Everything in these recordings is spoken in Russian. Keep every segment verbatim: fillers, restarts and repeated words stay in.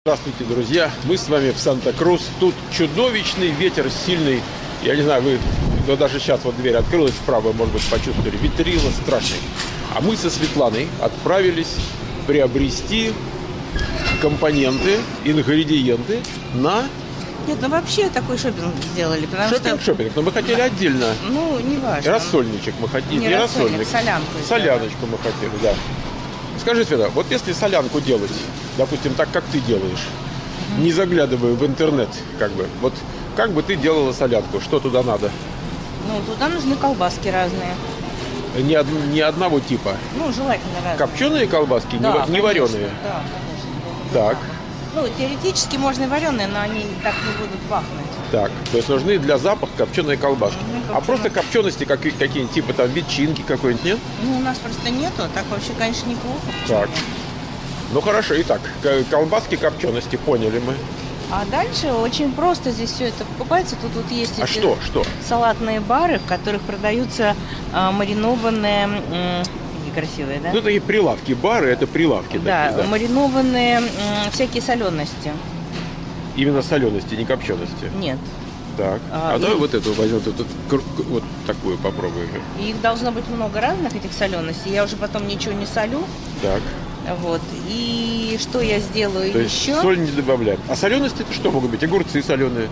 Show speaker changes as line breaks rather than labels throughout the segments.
Здравствуйте, друзья! Мы с вами в Санта-Крус. Тут чудовищный ветер, сильный. Я не знаю, вы но даже сейчас вот дверь открылась справа, может быть, почувствовали. Ветрило страшный. А мы со Светланой отправились приобрести компоненты, ингредиенты на...
Нет, ну вообще такой шопинг сделали, потому
шопинг,
что...
Шопинг, но мы хотели да. отдельно.
Ну, не важно.
Рассольничек мы хотели.
Не,
не
рассольник,
рассольник.
солянку.
Соляночку мы хотели, да. Скажи, Света, вот если солянку делать, допустим, так, как ты делаешь, mm-hmm. не заглядывая в интернет, как бы, вот как бы ты делала солянку, что туда надо?
Ну, туда нужны колбаски разные.
Не, од... не одного типа?
Ну, желательно разные.
Копченые колбаски,
да,
не, не вареные?
Да, конечно.
Так.
Ну, теоретически можно и вареные, но они так не будут пахнуть.
Так, то есть нужны для запаха копченые колбаски.
Mm-hmm,
а просто копчености как, какие-нибудь, типа там ветчинки какой-нибудь, нет?
Ну, у нас просто нету, так вообще, конечно, неплохо.
Так. Ну, хорошо, итак, колбаски копчености, поняли мы.
А дальше очень просто здесь все это покупается. Тут вот есть
а
эти
что, что?
салатные бары, в которых продаются а, маринованные... М- красивые, да?
Ну, такие прилавки, бары, это прилавки.
Да,
такие, да.
маринованные м- всякие солености.
Именно солености, не копчености?
Нет.
Так, а, а и... давай вот эту возьмем, вот, вот такую попробуем.
Их должно быть много разных, этих соленостей. Я уже потом ничего не солю.
Так.
Вот. И что я сделаю
То
еще?
Есть соль не добавляем. А солености это что могут быть? Огурцы соленые?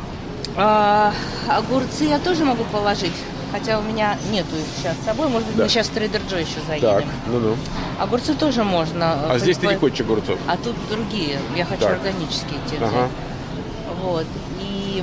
А, огурцы я тоже могу положить. Хотя у меня нету их сейчас с собой. Может быть, да. мы сейчас в Трейдер Джо еще заедем.
Так, ну-ну.
Огурцы тоже можно.
А здесь ты не хочешь огурцов?
А тут другие. Я хочу так. органические те.
Ага.
Вот. И...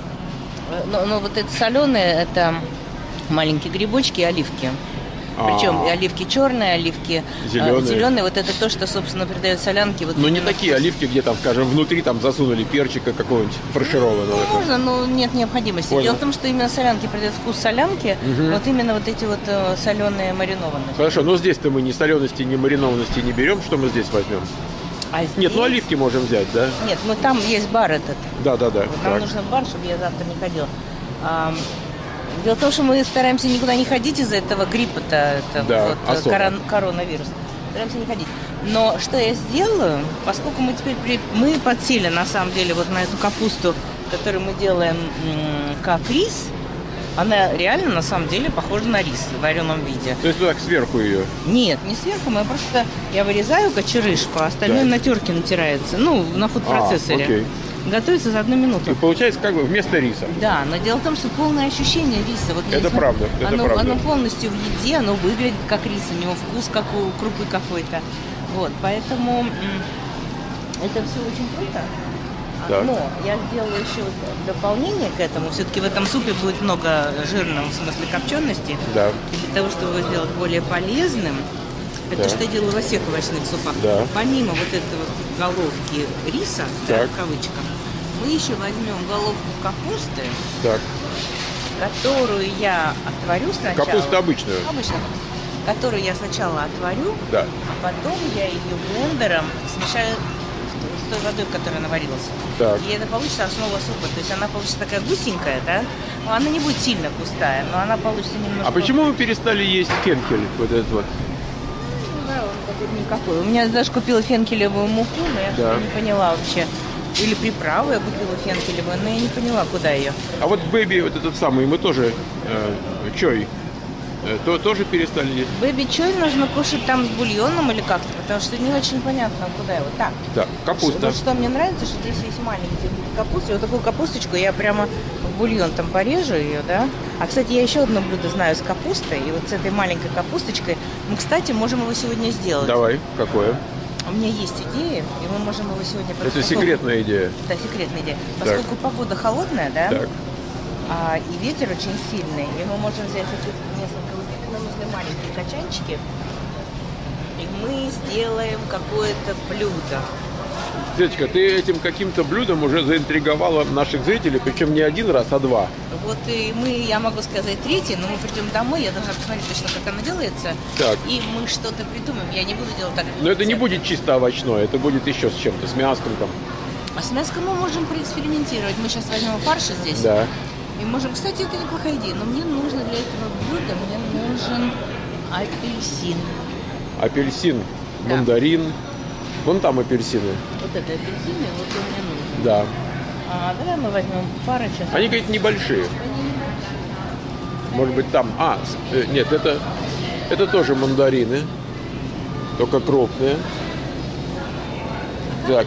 Но, но вот это соленые, это маленькие грибочки и оливки. Причем А-а-а. и оливки черные, оливки зеленые. зеленые. Вот это то, что, собственно, придает солянке. Вот
но не такие вкус. Оливки, где там, скажем, внутри там засунули перчика какого-нибудь фаршированного.
Ну, можно, но нет необходимости. Понял. Дело в том, что именно солянке придает вкус солянки. Угу. Вот именно вот эти вот э, соленые маринованные.
Хорошо, но здесь-то мы ни солености, ни маринованности не берем. Что мы здесь возьмем?
А здесь...
Нет, ну оливки можем взять, да?
Нет, ну там есть бар этот.
Да, да, да.
Вот нам нужен бар, чтобы я завтра не ходила. А, дело в том, что мы стараемся никуда не ходить из-за этого гриппа-то, это
да,
вот, корон, коронавирус. Стараемся не ходить. Но что я сделаю, поскольку мы теперь при... мы подсели на самом деле вот на эту капусту, которую мы делаем м- как рис. Она реально, на самом деле, похожа на рис в вареном виде.
То есть так сверху ее?
Нет, не сверху, мы просто... Я вырезаю кочерышку, а остальное да. на терке натирается. Ну, на фуд-процессоре.
А, окей.
Готовится за одну минуту.
И получается как бы вместо риса.
Да, но дело в том, что полное ощущение риса. Вот
это правда, это
оно,
правда.
Оно полностью в еде, оно выглядит как рис, у него вкус как у крупы какой-то. Вот, поэтому это все очень круто. Так. Но я сделала еще дополнение к этому. Все-таки в этом супе будет много жирного, в смысле копчености.
Да.
И для того, чтобы его сделать более полезным, это да. что я делаю во всех овощных супах.
Да.
Помимо вот этой вот головки риса, да, в кавычках, мы еще возьмем головку капусты,
так.
которую я отварю сначала.
Капусту обычную?
Обычную. Которую я сначала отварю,
да.
а потом я ее блендером смешаю с той водой, в которой она варилась.
Так.
И это получится основа супа. То есть она получится такая густенькая, да? Но она не будет сильно густая, но она получится немножко...
А почему вы перестали есть фенхель? Вот этот вот?
Ну, да, он какой-то никакой. У меня даже купила фенхелевую муку, но я да. не поняла вообще. Или приправу я купила фенхелевую, но я не поняла, куда ее.
А вот бэби, вот этот самый, мы тоже э, чой. То тоже перестали есть?
Бэби-чой нужно кушать там с бульоном или как-то, потому что не очень понятно, куда его. Так.
Да, капуста.
Вот что мне нравится, что здесь есть маленькие капусты. Вот такую капусточку я прямо в бульон там порежу ее, да. А, кстати, я еще одно блюдо знаю с капустой. И вот с этой маленькой капусточкой мы, кстати, можем его сегодня сделать.
Давай, какое?
У меня есть идея, и мы можем его сегодня...
Это поскольку... секретная идея.
Да, секретная идея. Поскольку так. погода холодная, да,
так.
А, и ветер очень сильный, и мы можем взять эти несколько нам нужны маленькие качанчики, и мы сделаем какое-то блюдо.
Светочка, ты этим каким-то блюдом уже заинтриговала наших зрителей, причем не один раз, а два.
Вот и мы, я могу сказать, третий, но мы придем домой, я должна посмотреть точно, как оно делается.
Так.
И мы что-то придумаем. Я не буду делать так.
Но это не будет чисто овощное, это будет еще с чем-то, с мяском там.
А с мяском мы можем проэкспериментировать. Мы сейчас возьмем фарш здесь.
Да.
И можем, кстати, это неплохая идея, но мне нужно для этого блюда, мне нужен апельсин.
Апельсин, да. Мандарин, Вон там апельсины.
Вот это апельсины, вот он мне нужен.
Да.
А давай мы возьмем парочку.
Они, говорит, небольшие. Может быть, там... А, э, нет, это, это тоже мандарины. Только крупные. Так.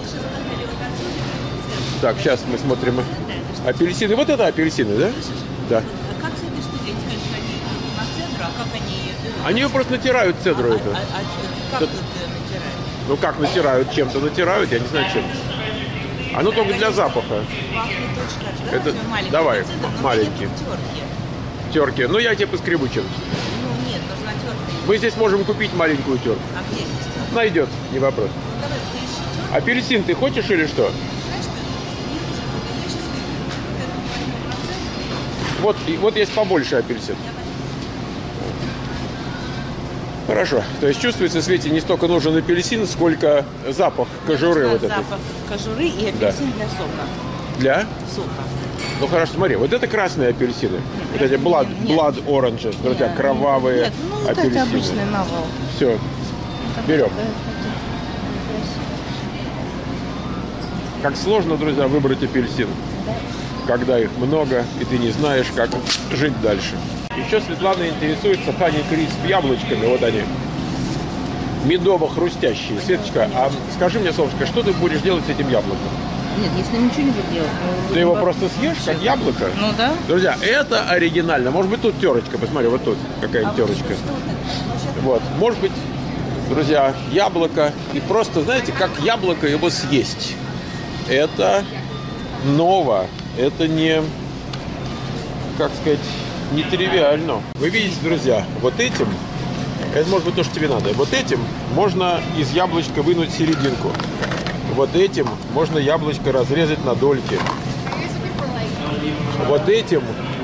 Так, сейчас мы смотрим. Апельсины. Вот это апельсины, да? Да.
А как с этой штукой? Они скажут, что они идут на цедру, а как они...
Они ее просто натирают цедру
а,
эту.
а, а как
Тут-
тут э, натирают?
Ну как натирают? Чем-то натирают, я не знаю чем. Оно только для запаха.
Пахнет очень хорошо.
Это-
Давай возьмем маленький
давай,
цедр, но
маленький.
нет терки.
Терки. Ну я тебе поскребу чем.
Ну нет, нужна терка.
Мы здесь можем купить маленькую терку.
А где здесь терка?
Найдет, не вопрос.
Ну давай поищи терку.
Апельсин ты хочешь или что?
Знаешь, что я сейчас возьму процент.
Вот, и вот есть побольше апельсин. Хорошо. То есть чувствуется, Свете, не столько нужен апельсин, сколько запах кожуры вот этой.
Запах кожуры и апельсин для сока.
Для?
Сока.
Ну хорошо, смотри, вот это красные апельсины. Вот эти blood,
Нет.
blood oranges, друзья,
Нет,
кровавые
Нет, ну вот
апельсины.
это обычный навал.
Все, берем. Как сложно, друзья, выбрать апельсин, когда их много, и ты не знаешь, как жить дальше. Еще Светлана интересуется Honey Crisp яблочками, вот они, медово-хрустящие. Светочка, а скажи мне, солнышко, что ты будешь делать с этим яблоком?
Нет, если ничего не буду делать.
Ты его просто съешь, как яблоко?
Ну да.
Друзья, это оригинально. Может быть, тут терочка, посмотри, вот тут какая-нибудь терочка. Вот, может быть, друзья, яблоко. И просто, знаете, как яблоко его съесть. Это ново. Это не, как сказать, не тривиально. Вы видите, друзья, вот этим, это может быть то, что тебе надо, вот этим можно из яблочка вынуть серединку. Вот этим можно яблочко разрезать на дольки. Вот этим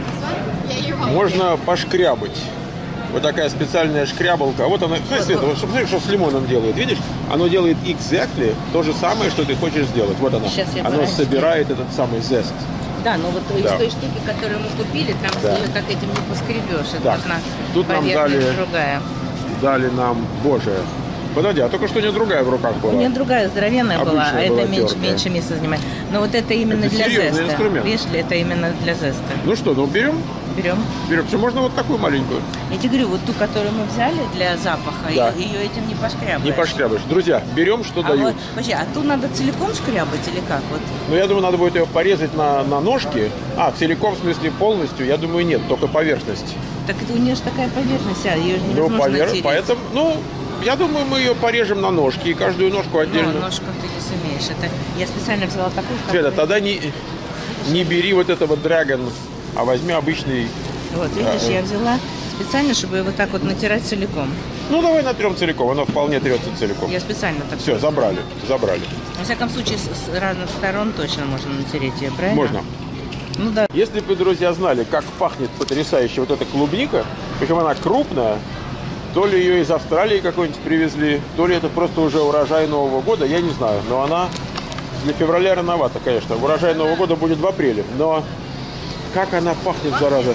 можно пошкрябать. Вот такая специальная шкрябалка. Вот она. Смотри, Света, вот смотри, что с лимоном делает. Видишь? Оно делает exactly то же самое, что ты хочешь сделать. Вот она.
Сейчас я
Оно
подожди.
собирает этот самый зест.
Да, но вот
Да.
из той штуки, которую мы купили, там
Да.
ее так этим не поскребешь. Это
Так,
нужна
тут нам
поверхность
дали-
другая.
Дали нам, боже. Подожди, а только что не другая в руках была.
У меня другая здоровенная была,
Обычная
а
была
это меньше,
терка.
меньше места занимает. Но вот это именно
Это
для
серьезный
зеста.
инструмент.
Видишь ли, это именно для зеста.
Ну что, ну берем?
Берем.
Берем. Что, можно вот такую маленькую?
Я тебе говорю, вот ту, которую мы взяли для запаха,
Да.
ее этим не пошкрябаешь.
Не пошкрябаешь. Друзья, берем, что
А
дают.
вот, подожди, а ту надо целиком шкрябать или как? Вот.
Ну, я думаю, надо будет ее порезать на, на ножки. А, целиком, в смысле, полностью? Я думаю, нет, только поверхность.
Так это у нее же такая поверхность, а ее же
Ну,
невозможно
повер...
натереть.
поэтому, ну, я думаю, мы ее порежем на ножки, и каждую ножку отдельно.
Ну, ножку ты не сумеешь. Это я специально взяла такую,
Света,
которая-
тогда не, не бери вот этого драгон, а возьми обычный.
Вот, видишь,
А,
я взяла специально, чтобы его так вот натирать целиком.
Ну, давай натрем целиком, оно вполне трется целиком.
Я специально так.
Все, забрали, забрали.
Во всяком случае, с, с разных сторон точно можно натереть ее, правильно?
Можно.
Ну да.
Если бы вы, друзья, знали, как пахнет потрясающе вот эта клубника, причем она крупная, то ли ее из Австралии какой-нибудь привезли, то ли это просто уже урожай Нового года, я не знаю. Но она для февраля рановато, конечно. Урожай Нового года будет в апреле. Но как она пахнет, зараза.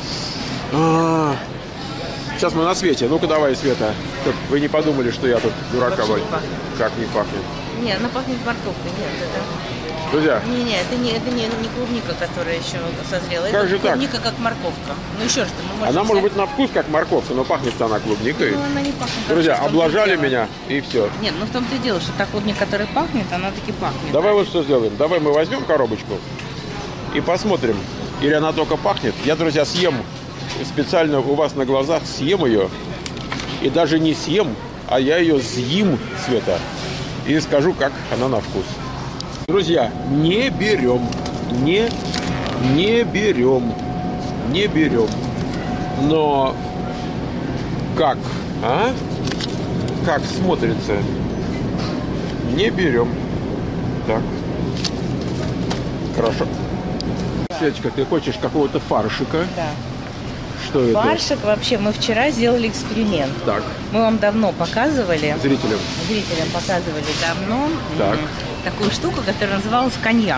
А-а-а. Сейчас мы на Свете. Ну-ка давай, Света. Чтоб вы не подумали, что я тут дурака
Вообще не
валю.
пахнет.
Как не пахнет.
Не, она пахнет морковкой. Нет, это...
Друзья,
Не, не, это не, это не, не клубника, которая еще созрела.
Как
это
же так?
клубника как морковка. Ну еще раз, мы можем
она может
взять-
быть на вкус как морковка, но пахнет она клубникой.
Ну, она не пахнет. как
Друзья,
в том-то и
облажали
дело.
меня, и все.
Нет, ну в том-то и дело, что та клубника, которая пахнет, она таки пахнет.
Давай вот что сделаем. Давай мы возьмем коробочку и посмотрим, или она только пахнет. Я, друзья, съем специально у вас на глазах, съем ее. И даже не съем, а я ее съем, Света, и скажу, как она на вкус. Друзья, не берем, не, не берем, не берем. Но как, а? Как смотрится? Не берем. Так. Хорошо. Светочка, ты хочешь какого-то фаршика?
Да.
Что это?
Фаршик вообще, мы вчера сделали эксперимент.
Так,
Мы вам давно показывали,
зрителям.
зрителям показывали давно
Так.
м, такую штуку, которая называлась коньяк.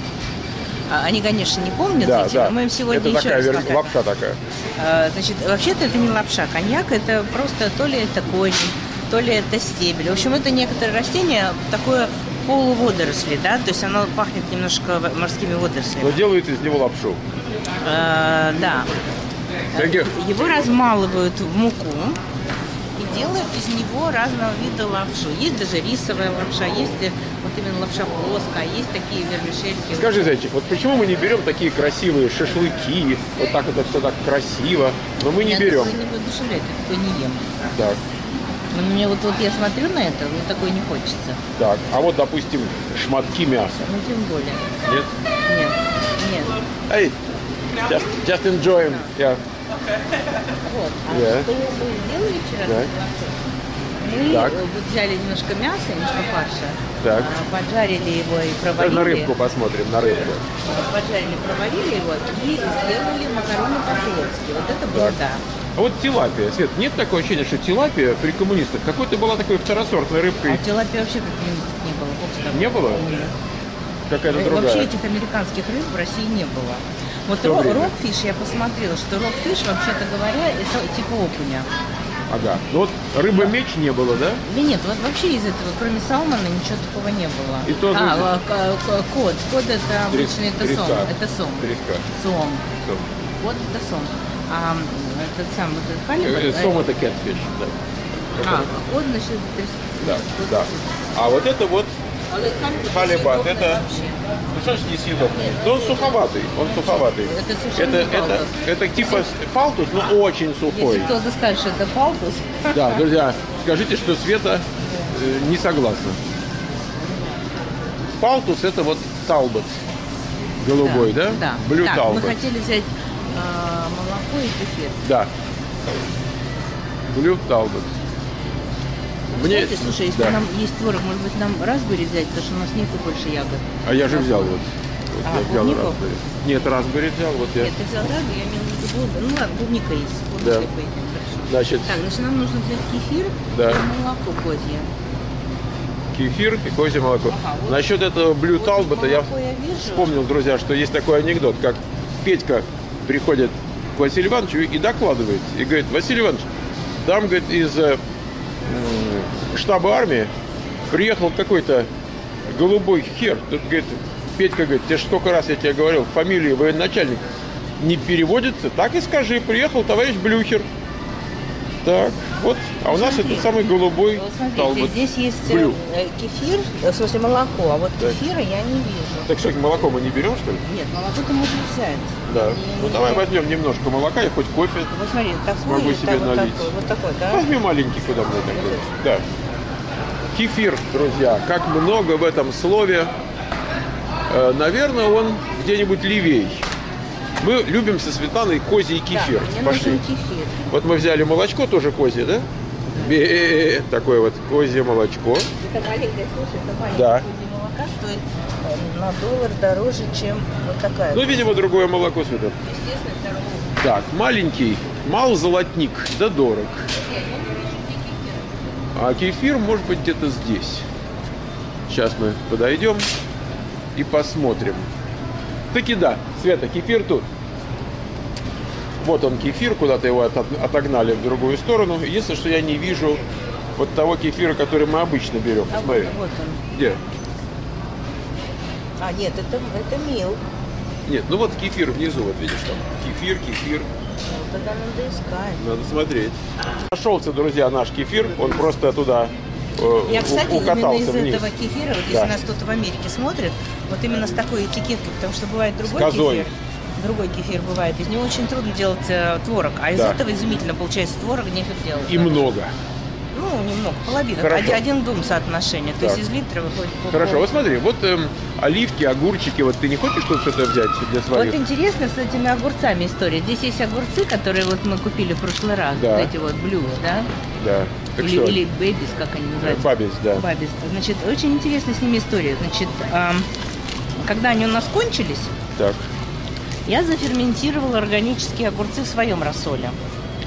А, Они, конечно, не помнят,
Да,
эти,
да.
но мы им сегодня
это
еще
такая
раз
вер-
покажем.
лапша такая.
А, Значит, вообще-то это не лапша. Коньяк это просто то ли это конь, то ли это стебель. В общем, это некоторые растения такое полуводоросли, да, то есть оно пахнет немножко морскими водорослями.
Но делают из него лапшу.
А, да.
Каких?
Его размалывают в муку и делают из него разного вида лапшу. Есть даже рисовая лапша, есть вот именно лапша плоская, есть такие вермишельки.
Скажи, Зайчик, вот почему мы не берем такие красивые шашлыки, вот так это все так красиво, но мы не
Меня
берем.
такое не воодушевляет, я такое не ем.
Так,
Но мне вот, вот я смотрю на это, мне такое не хочется.
так. А вот, допустим, шматки мяса.
Ну, тем более.
Нет?
Нет, нет.
Эй, just, just enjoy. Yeah.
Вот. А
Да.
что мы сделали вчера?
Да.
Мы
Так.
э, вот взяли немножко мяса, немножко фарша,
Так.
а, поджарили его и
Давай
проварили.
на рыбку посмотрим, на рыбку.
Поджарили, проварили его и сделали макароны по-турецки. Вот это было,
Так.
да.
А вот тилапия, Свет, нет такого ощущения, что тилапия при коммунистах какой-то была такой второсортной
А
рыбкой?
тилапия вообще как-нибудь не было. Бог с тобой.
Не было?
Нет.
Какая-то
Э,
другая.
Вообще этих американских рыб в России не было. Вот
В то
ро-
время.
рокфиш, я посмотрела, что рокфиш, вообще-то говоря, это типа окуня.
Ага. Ну вот рыба-меч не было, да?
Да нет, вот вообще из этого, кроме салмона, ничего такого не было.
И то,
а,
ну,
а, к- к- кот. Кот это обычно это
треска.
сом. Это сом.
Треска.
Сом.
Сом.
Вот это сом. А м, этот сам, вот этот халиб.
Э,
это-
Сом это catfish, да.
А, кот, значит, треска.
Да,
Вот
да.
это.
А вот это вот,
А вот халиб
халибат,
несъедобный
это-
вообще.
ну что ж несъедобный? Но он суховатый, он суховатый.
Это совершенно
это,
не
это,
палтус.
это типа с- палтус, но очень сухой.
Если кто-то скажет, что это палтус,
Да, друзья, скажите, что Света э, не согласна. Палтус это вот талбот. Голубой, да?
Да.
Блю
так,
талбот.
мы хотели взять а, молоко и кефир.
Да. Блю талбот. Мне...
Кстати, слушай, если
да.
нам есть творог, может быть, нам разбери взять, потому что у нас нету больше ягод.
А я же взял вот. Вот
А,
я взял
клубнику?
разбери. Нет, разбери взял, вот я.
Нет, ты взял рагу, я имела в виду клубнику. Ну ладно, клубника есть.
Да.
Клубника поедим, хорошо.
Значит,
Так, значит, нам нужно взять кефир
Да.
и молоко козье.
кефир и козье молоко.
Ага, вот.
Насчет этого блю
Вот
талбота я
молоко я вижу.
вспомнил, друзья, что есть такой анекдот, как Петька приходит к Василию Ивановичу и докладывает. И говорит: Василий Иванович, там, говорит, из э, м, штаба армии приехал какой-то голубой хер. Тут, говорит, Петька говорит: тебе ж сколько раз я тебе говорил, фамилия военачальник не переводится, так и скажи, приехал товарищ Блюхер. Так, вот, а у нас
Смотри.
это самый голубой
Вот смотрите,
талбот.
здесь есть
Блю.
э, кефир, э, в смысле молоко, а вот
Да.
кефира я не вижу.
Так что, молоко мы не берем, что ли?
Нет, молоко-то можно взять.
Да.
Не-
Ну
не-
давай возьмем немножко молока и хоть кофе.
Вот смотри, такой,
Смогу
или
себе
так, вот
налить.
такой, вот такой, да?
Возьми маленький, куда мне такой. Да. Кефир, друзья. Как много в этом слове. Э, наверное, он где-нибудь левей. Мы любим со Светланой козий кефир.
Да, мне
Пошли.
нужен кефир.
Вот мы взяли молочко, тоже козье, да? Бе- Такое вот козье молочко.
Это маленькое, слушай, это маленькое
Да.
козье молока стоит э, на доллар дороже, чем вот такая.
Ну, видимо, другое молоко, Света.
Естественно, дорого.
Так, маленький, мал золотник, да дорог. А кефир может быть где-то здесь. Сейчас мы подойдем и посмотрим. Таки да, Света, кефир тут. Вот он кефир, куда-то его от- отогнали в другую сторону. Единственное, что я не вижу вот того кефира, который мы обычно берем.
А вот,
Посмотри.
вот он.
Где?
А, нет, это, это мил.
Нет, ну вот кефир внизу, вот видишь там. Кефир, кефир.
Ну, тогда надо искать.
Надо смотреть. Нашелся, друзья, наш кефир. Он просто туда э,
Я, кстати,
у-
именно
укатался
из
вниз.
этого кефира, вот
Да.
если нас кто-то в Америке смотрит, вот именно с такой этикеткой, потому что бывает другой
козой.
кефир. Другой кефир бывает. Из него очень трудно делать э, творог. А из
Да.
этого изумительно получается творог, нефиг делать.
И много.
Ну, немного, половина.
Хорошо.
Один, один к двум соотношение. То
Так.
есть из литра выходит по
Хорошо,
пол.
вот смотри, вот эм, оливки, огурчики, вот ты не хочешь тут что-то взять для своих?
Вот интересно с этими огурцами история. Здесь есть огурцы, которые вот мы купили в прошлый раз.
Да.
Вот эти вот блю, да?
Да. Так
Или,
что?
или бэбис, как они называются.
Бабис, да.
Бабис. Значит, очень интересна с ними история. Значит, ам, когда они у нас кончились,
Так.
я заферментировала органические огурцы в своем рассоле.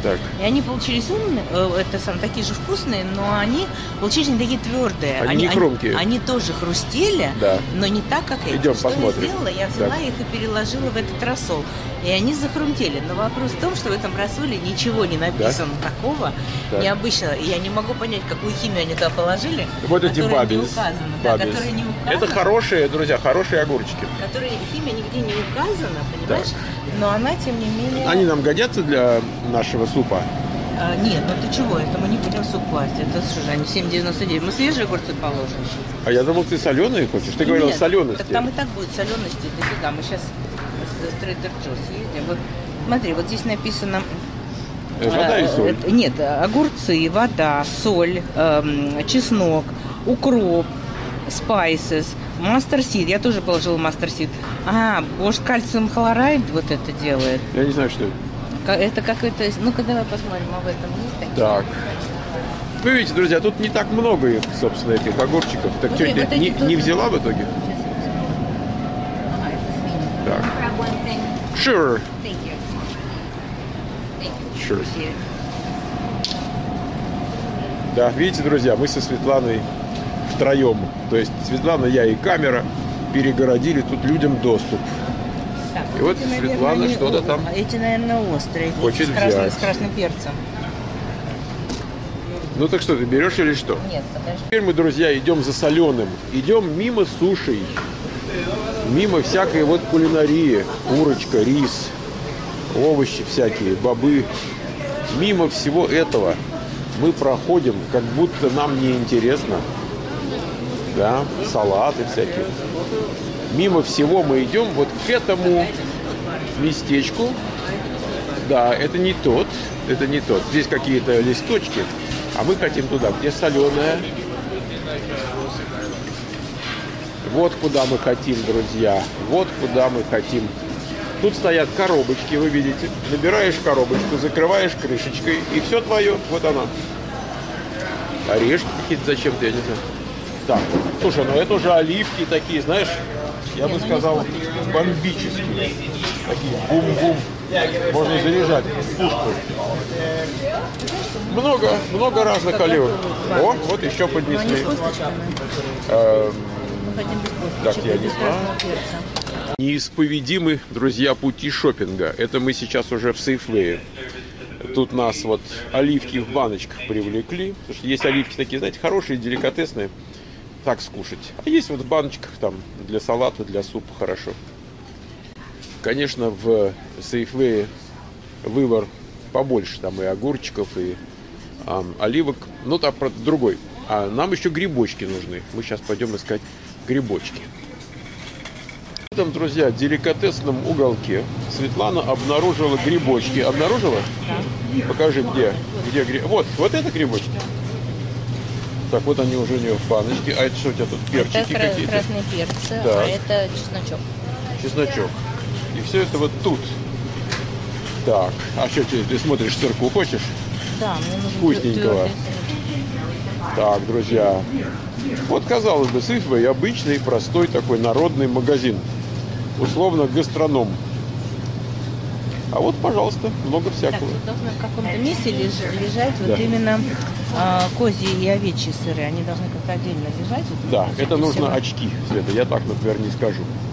Так.
И они получились умные, э, это сам такие же вкусные, но они получились не такие твердые.
Они не хрумкие.
Они, они тоже хрустели,
да.
но не так, как эти.
Идем
что
посмотрим.
я сделала? Я взяла
так.
их и переложила в этот рассол. И они захрумтели. Но вопрос в том, что в этом рассоле ничего не написано да? такого так. необычного. Я не могу понять, какую химию они туда положили.
Вот эти бабис.
Да, которые не указаны.
Это хорошие, друзья, хорошие огурчики.
Которые химия нигде не указана, понимаешь? Так. Но она, тем не менее...
Они нам годятся для нашего супа?
А, нет, ну ты чего? Это мы не будем суп класть. Это что же, они семь девяносто девять. Мы свежие огурцы положим.
А я думал, ты соленые хочешь? Ты говорила солености.
Так там и так будет солености. Дофига. Мы сейчас с Trader Joe's съездим. Вот, смотри, вот здесь написано...
Вода и соль.
Э, нет, огурцы, вода, соль, э, чеснок, укроп, spices, мастер сид. Я тоже положила мастер сид. А, может, кальциум хлорайд вот это делает?
Я не знаю, что это.
Это какой-то... Ну-ка, давай посмотрим, об этом есть такие.
Так. Вы видите, друзья, тут не так много их, собственно, этих огурчиков. Так вот что, вот не, не взяла в итоге? Так. Sure. Sure. Да, видите, друзья, мы со Светланой втроем. То есть Светлана, я и камера перегородили тут людям доступ.
Так,
и вот эти, Светлана наверное, что-то там
эти, наверное, острые.
хочет
с, красным,
взять.
с красным перцем.
Ну так что, ты берешь или что?
Нет, подожди.
Теперь мы, друзья, идем за соленым. Идем мимо суши. Мимо всякой вот кулинарии. Курочка, рис, овощи всякие, бобы. Мимо всего этого мы проходим, как будто нам не интересно. Да, салаты всякие. Мимо всего мы идем вот к этому местечку. Да, это не тот, это не тот. Здесь какие-то листочки, а мы хотим туда, где соленая. Вот куда мы хотим, друзья. Вот куда мы хотим. Тут стоят коробочки, вы видите. Набираешь коробочку, закрываешь крышечкой, и все твое. Вот она. Орешки какие-то зачем-то, я не знаю. Так, слушай, ну это уже оливки такие, знаешь, я бы сказал, бомбические. Такие бум-бум. Можно заряжать пушку. Много, много разных оливок. О, вот еще поднесли. Эм, так, я не знаю. Неисповедимы, друзья, пути шопинга. Это мы сейчас уже в Сейфвее. Тут нас вот оливки в баночках привлекли. Потому что есть оливки такие, знаете, хорошие, деликатесные. Так скушать. А есть вот в баночках там для салата, для супа хорошо. Конечно, в Сейфвее выбор побольше. Там и огурчиков, и а, оливок. Ну, там другой. А нам еще грибочки нужны. Мы сейчас пойдем искать грибочки. В этом, друзья, деликатесном уголке Светлана обнаружила грибочки. Обнаружила? Да. Покажи, где. Где гриб... Вот, вот это грибочки. Так, вот они уже у нее в баночке. А это что у тебя тут? Перчики
это
какие-то?
Красные перцы,
да.
А это чесночок.
Чесночок. И все это вот тут. Так, а что ты, ты смотришь, сырку хочешь?
Да, мне нужно
вкусненького. Так, друзья. Вот, казалось бы, Сейфвей обычный, простой такой народный магазин. Условно гастроном. А вот, пожалуйста, много всякого. Так,
тут должны в каком-то месте леж, лежать
да.
вот именно а, козьи и овечьи сыры. Они должны как-то отдельно лежать. Вот,
да, это нужно
всего.
очки, Света. Я так, например, не скажу.